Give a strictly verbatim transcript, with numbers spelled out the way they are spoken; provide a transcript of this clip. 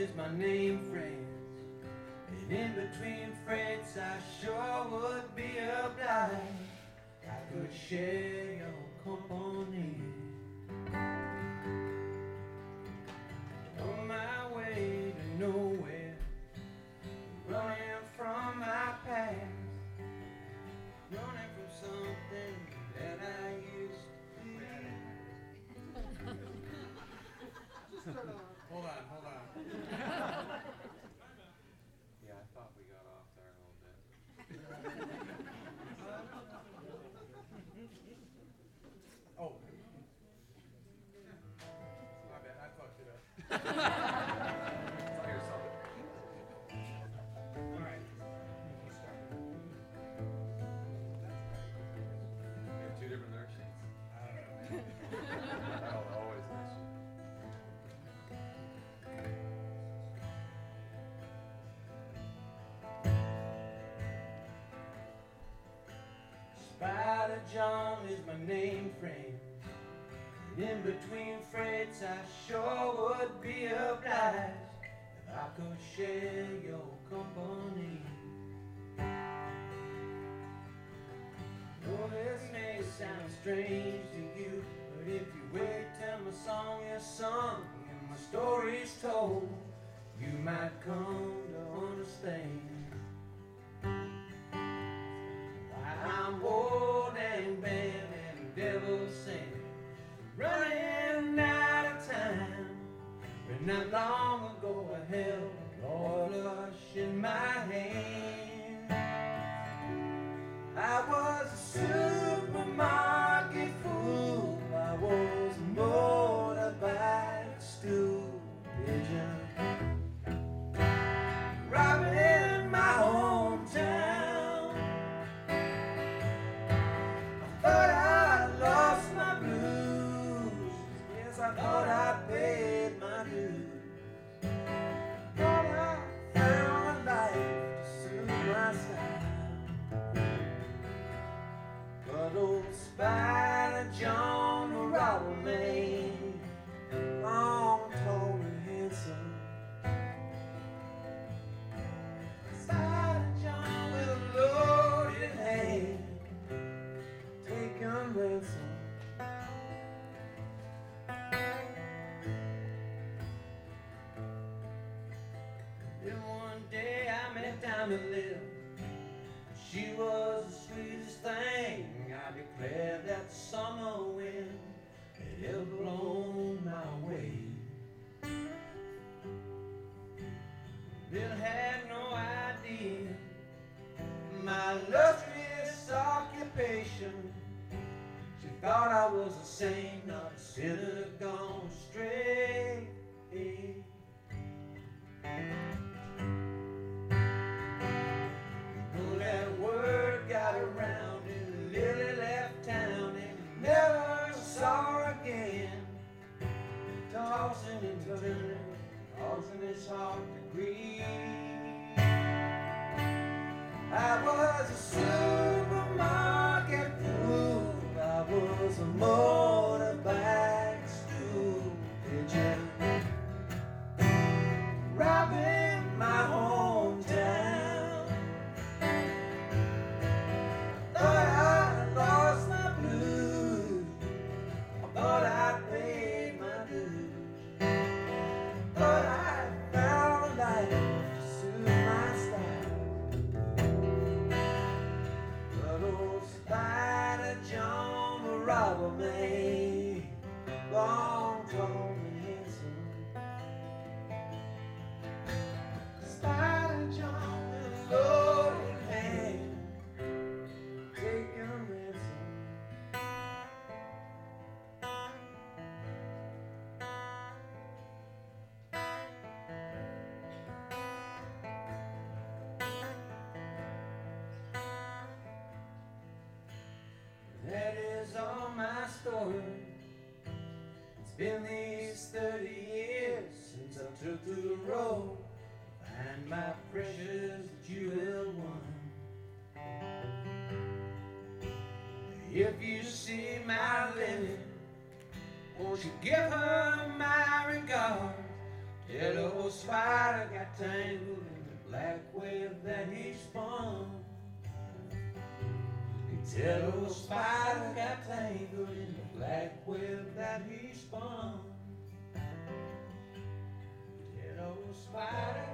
is my name, friends, and in between friends I sure would be obliged. I could share your company. On my way to nowhere, running from my past, running from something that I used to be. Hold on, hold on. Yeah, I thought we got off there a little bit. Oh. My bad, I fucked it up. Here's something. All right. We have two different lyric sheets. I don't know, man. That'll always mess you. Spider John is my name, friend. And in between friends, I sure would be obliged if I could share your company. Oh, this may sound strange to you, but if you wait till my song is sung and my story's told, you might come to understand. I'm old and bad and devil sent, running out of time. But not long ago I held a flush in my hand. I was a supermarket fool, I was a motorbike stool pigeon, robbing my hometown. Thought I lost my blues. Yes, I thought I paid my dues. Thought I found a life to suit my style. But old Spider John, the robber man, long, tall, and handsome. Spider John with a loaded hand, taking ransom. Then one day I met Diamond Lil. She was the sweetest thing. I declared that summer wind had ever blown my way. Bill had no idea my illustrious occupation. She thought I was a saint, not a sinner gone astray. Oh, that word got around and Lily left town and never saw her again. Tossing and turning, tossing it's hard to grieve. I was a supermarket fool, I was a motorbike stool pigeon, robbing my hometown. Thought I lost my blues, I thought I paid my dues. Thought I found a life to suit my style. But old Spider John, the robber man, long, tall, and handsome. Spider John with a loaded hand, taking ransom. That is all my story. It's been these thirty years since I took to the road to find my precious jewel one. If you see my linen, won't you give her my regard? Yellow spider got tangled in the black web that he spun. Yellow spider got tangled in the black web that he spun. Yellow spider